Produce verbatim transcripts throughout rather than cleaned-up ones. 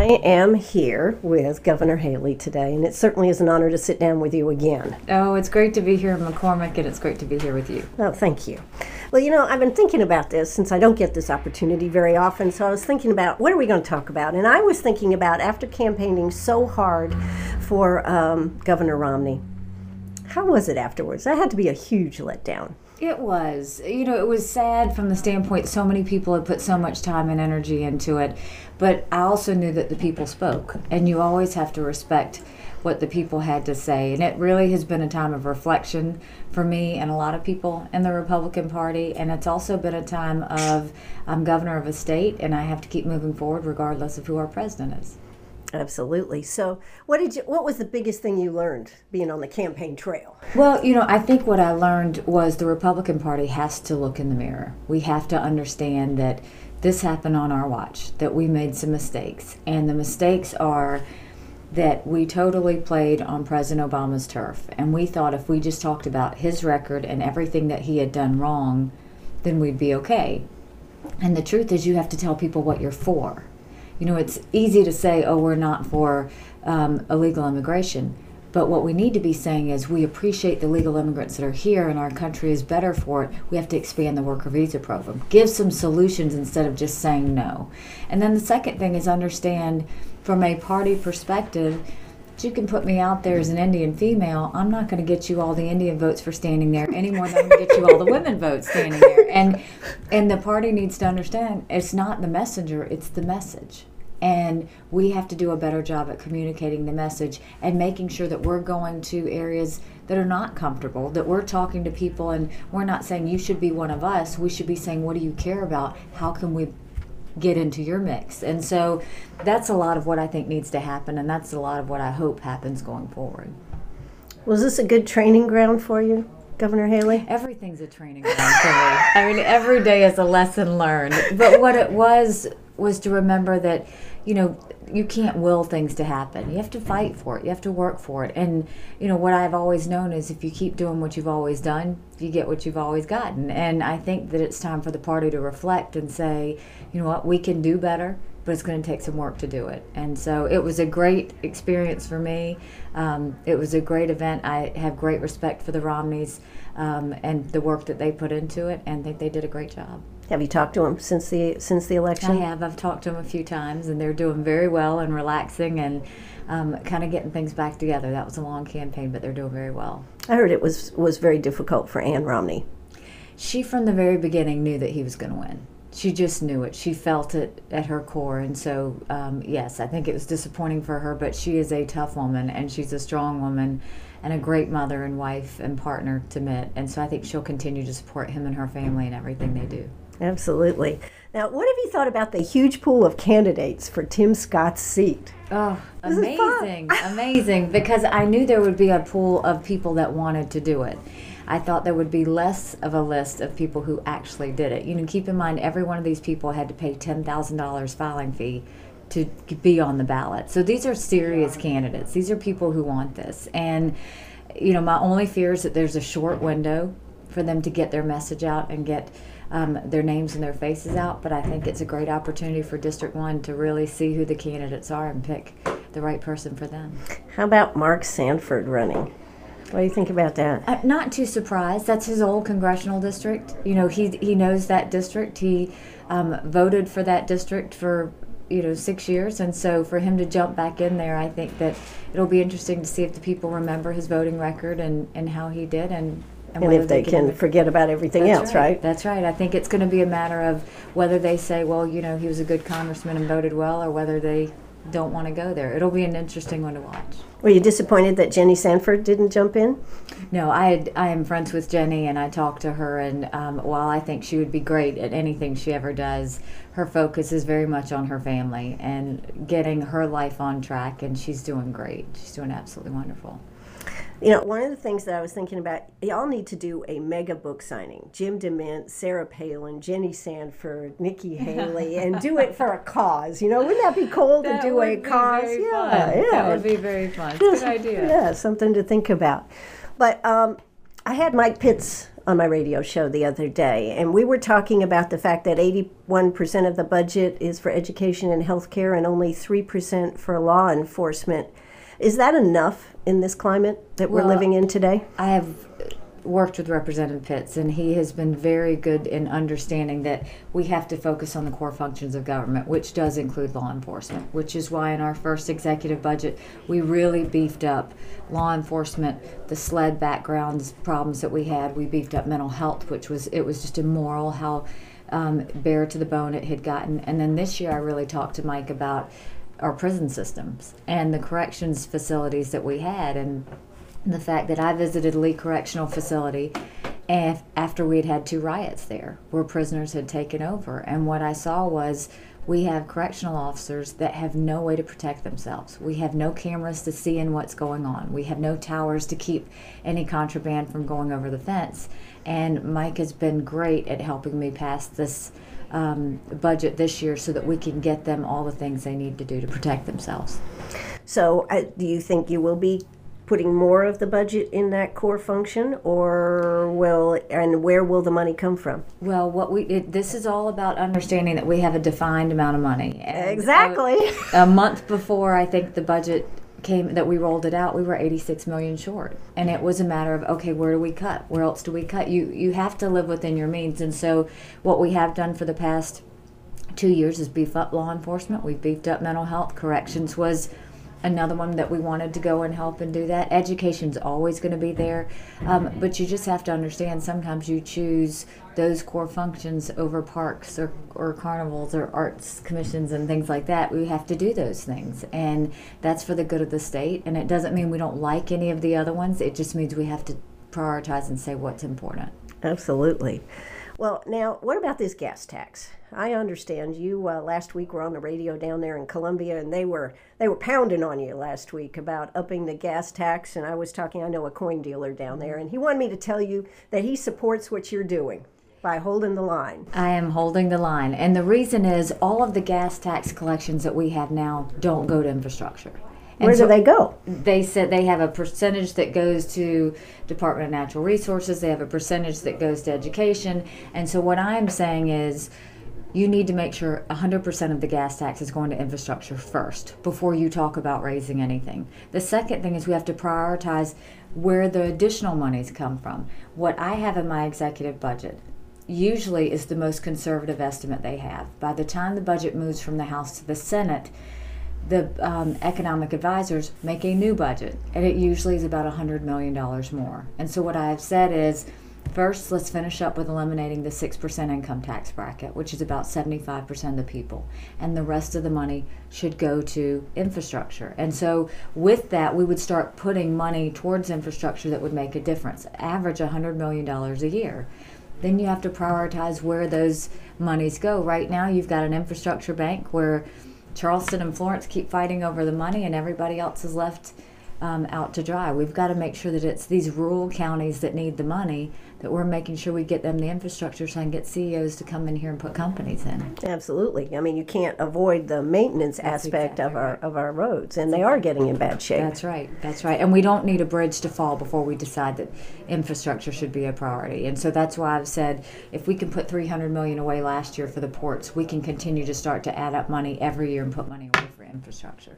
I am here with Governor Haley today, and it certainly is an honor to sit down with you again. Oh, it's great to be here in McCormick, and it's great to be here with you. Oh, thank you. Well, you know, I've been thinking about this since I don't get this opportunity very often, so I was thinking about what are we going to talk about? And I was thinking about, after campaigning so hard for um, Governor Romney, how was it afterwards? That had to be a huge letdown. It was. You know, it was sad from the standpoint so many people had put so much time and energy into it, but I also knew that the people spoke, and you always have to respect what the people had to say. And it really has been a time of reflection for me and a lot of people in the Republican Party, and it's also been a time of I'm governor of a state, and I have to keep moving forward regardless of who our president is. Absolutely. So what did you, what was the biggest thing you learned being on the campaign trail? Well, you know, I think what I learned was the Republican Party has to look in the mirror. We have to understand that this happened on our watch, that we made some mistakes. And the mistakes are that we totally played on President Obama's turf. And we thought if we just talked about his record and everything that he had done wrong, then we'd be okay. And the truth is you have to tell people what you're for. You know, it's easy to say, oh, we're not for um, illegal immigration. But what we need to be saying is we appreciate the legal immigrants that are here and our country is better for it. We have to expand the worker visa program. Give some solutions instead of just saying no. And then the second thing is understand from a party perspective, you can put me out there as an Indian female. I'm not going to get you all the Indian votes for standing there any more than I'm going to get you all the women votes standing there. And, and the party needs to understand it's not the messenger, it's the message. And we have to do a better job at communicating the message and making sure that we're going to areas that are not comfortable, that we're talking to people and we're not saying you should be one of us. We should be saying, what do you care about? How can we get into your mix? And so that's a lot of what I think needs to happen, and that's a lot of what I hope happens going forward. Was this a good training ground for you, Governor Haley? Everything's a training ground for me. I mean, every day is a lesson learned. But what it was was to remember that, you know, you can't will things to happen. You have to fight for it. You have to work for it. And, you know, what I've always known is if you keep doing what you've always done, you get what you've always gotten. And I think that it's time for the party to reflect and say, you know what, we can do better, but it's going to take some work to do it. And so it was a great experience for me. Um, it was a great event. I have great respect for the Romneys um, and the work that they put into it, and think they did a great job. Have you talked to them since the since the election? I have. I've talked to them a few times, and they're doing very well and relaxing and um, kind of getting things back together. That was a long campaign, but they're doing very well. I heard it was, was very difficult for Ann Romney. She, from the very beginning, knew that he was going to win. She just knew it. She felt it at her core. And so, um, yes, I think it was disappointing for her, but she is a tough woman, and she's a strong woman and a great mother and wife and partner to Mitt. And so I think she'll continue to support him and her family and everything they do. Absolutely. Now, what have you thought about the huge pool of candidates for Tim Scott's seat? Oh, amazing, amazing, because I knew there would be a pool of people that wanted to do it. I thought there would be less of a list of people who actually did it. You know, keep in mind, every one of these people had to pay ten thousand dollars filing fee to be on the ballot. So these are serious candidates. These are people who want this. And, you know, my only fear is that there's a short window for them to get their message out and get Um, their names and their faces out, but I think it's a great opportunity for District one to really see who the candidates are and pick the right person for them. How about Mark Sanford running? What do you think about that? Uh, not too surprised. That's his old congressional district. You know, he he knows that district. He um, voted for that district for, you know, six years, and so for him to jump back in there, I think that it'll be interesting to see if the people remember his voting record and, and how he did, and And, and if they, they can forget about everything That's else, right. right? That's right. I think it's going to be a matter of whether they say, well, you know, he was a good congressman and voted well, or whether they don't want to go there. It'll be an interesting one to watch. Were you disappointed that Jenny Sanford didn't jump in? No, I had, I am friends with Jenny, and I talked to her, and um, while I think she would be great at anything she ever does, her focus is very much on her family and getting her life on track, and she's doing great. She's doing absolutely wonderful. You know, one of the things that I was thinking about, y'all need to do a mega book signing. Jim DeMint, Sarah Palin, Jenny Sanford, Nikki Haley, and do it for a cause. You know, wouldn't that be cool that to do would a be cause? Very yeah, fun. yeah. That would be very fun. It's a good idea. Yeah, something to think about. But um, I had Mike Pitts on my radio show the other day, and we were talking about the fact that eighty-one percent of the budget is for education and healthcare and only three percent for law enforcement. Is that enough in this climate that we're Well, living in today? I have worked with Representative Pitts, and he has been very good in understanding that we have to focus on the core functions of government, which does include law enforcement, which is why in our first executive budget we really beefed up law enforcement, the SLED backgrounds problems that we had. We beefed up mental health, which was, it was just immoral how um, bare to the bone it had gotten. And then this year I really talked to Mike about our prison systems and the corrections facilities that we had, and the fact that I visited Lee Correctional Facility af- after we had had two riots there where prisoners had taken over. And what I saw was we have correctional officers that have no way to protect themselves. We have no cameras to see in what's going on. We have no towers to keep any contraband from going over the fence. And Mike has been great at helping me pass this um, budget this year so that we can get them all the things they need to do to protect themselves. So uh, do you think you will be putting more of the budget in that core function, or will, and where will the money come from? Well, what we it, this is all about understanding that we have a defined amount of money. And Exactly. A, a month before I think the budget came that we rolled it out, we were eighty-six million short, and it was a matter of, okay, where do we cut? Where else do we cut? You you have to live within your means, and so what we have done for the past two years is beef up law enforcement. We've beefed up mental health. Corrections was another one that we wanted to go and help and do that. Education's always going to be there, um, but you just have to understand sometimes you choose those core functions over parks or, or carnivals or arts commissions and things like that. We have to do those things, and that's for the good of the state. And it doesn't mean we don't like any of the other ones. It just means we have to prioritize and say what's important. Absolutely. Well, now, what about this gas tax? I understand you uh, last week were on the radio down there in Columbia, and they were they were pounding on you last week about upping the gas tax. And I was talking, I know a coin dealer down there, and he wanted me to tell you that he supports what you're doing by holding the line. I am holding the line, and the reason is all of the gas tax collections that we have now don't go to infrastructure. And Where so do they go? They said they have a percentage that goes to Department of Natural Resources. They have a percentage that goes to education. And so what I'm saying is you need to make sure one hundred percent of the gas tax is going to infrastructure first before you talk about raising anything. The second thing is we have to prioritize where the additional monies come from. What I have in my executive budget usually is the most conservative estimate they have. By the time the budget moves from the House to the Senate, the um, economic advisors make a new budget, and it usually is about one hundred million dollars more. And so what I've said is, first, let's finish up with eliminating the six percent income tax bracket, which is about seventy-five percent of the people. And the rest of the money should go to infrastructure. And so with that, we would start putting money towards infrastructure that would make a difference, average one hundred million dollars a year. Then you have to prioritize where those monies go. Right now, you've got an infrastructure bank where Charleston and Florence keep fighting over the money, and everybody else is left um, out to dry. We've got to make sure that it's these rural counties that need the money, that we're making sure we get them the infrastructure so I can get C E Os to come in here and put companies in. Absolutely. I mean, you can't avoid the maintenance That's aspect exactly of our right. of our roads, and they are getting in bad shape. That's right. That's right. And we don't need a bridge to fall before we decide that infrastructure should be a priority. And so that's why I've said if we can put three hundred million dollars away last year for the ports, we can continue to start to add up money every year and put money away for infrastructure.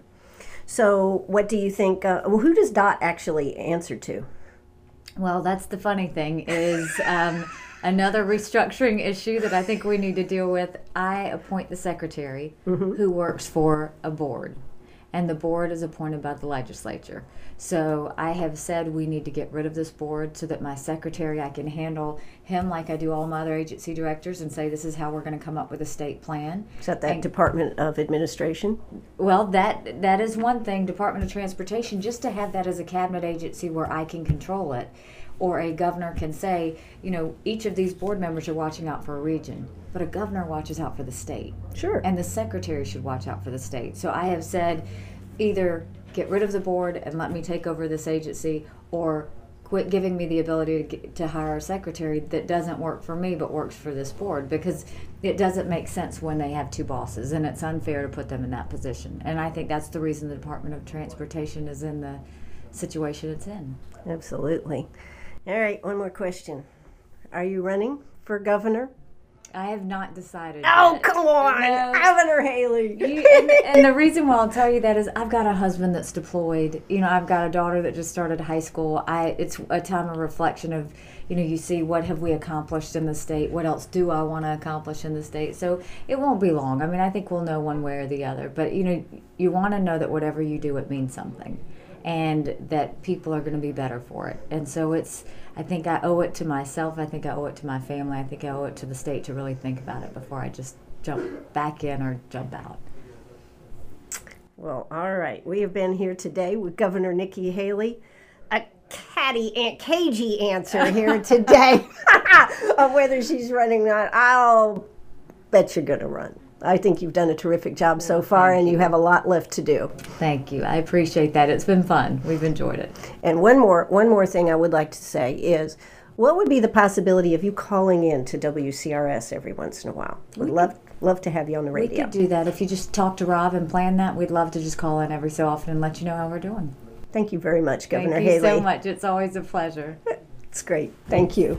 So what do you think, uh, well, who does D O T actually answer to? Well, that's the funny thing is um, another restructuring issue that I think we need to deal with. I appoint the secretary mm-hmm. who works for a board, and the board is appointed by the legislature. So I have said we need to get rid of this board so that my secretary, I can handle him like I do all my other agency directors and say this is how we're going to come up with a state plan. Is that that and, Department of Administration? Well, that that is one thing, Department of Transportation, just to have that as a cabinet agency where I can control it. Or a governor can say, you know, each of these board members are watching out for a region, but a governor watches out for the state. Sure. And the secretary should watch out for the state. So I have said either get rid of the board and let me take over this agency, or quit giving me the ability to, get, to hire a secretary that doesn't work for me but works for this board, because it doesn't make sense when they have two bosses, and it's unfair to put them in that position. And I think that's the reason the Department of Transportation is in the situation it's in. Absolutely. All right, one more question. Are you running for governor? I have not decided Oh, yet. come on, No. Governor Haley. You, and, and the reason why I'll tell you that is I've got a husband that's deployed. You know, I've got a daughter that just started high school. I it's a time of reflection of, you know, you see what have we accomplished in the state, what else do I want to accomplish in the state. So it won't be long. I mean, I think we'll know one way or the other. But, you know, you want to know that whatever you do, it means something, and that people are going to be better for it. And so it's, I think I owe it to myself, I think I owe it to my family, I think I owe it to the state to really think about it before I just jump back in or jump out. Well, all right. We have been here today with Governor Nikki Haley. A catty, and cagey answer here today of whether she's running or not. I'll bet you're going to run. I think you've done a terrific job so far, and you have a lot left to do. Thank you. I appreciate that. It's been fun. We've enjoyed it. And one more, one more thing I would like to say is, what would be the possibility of you calling in to W C R S every once in a while? Would love love to have you on the We radio. could do that. If you just talk to Rob and plan that, we'd love to just call in every so often and let you know how we're doing. Thank you very much, Governor Thank you Haley. so much. It's always a pleasure. It's great. Thank you.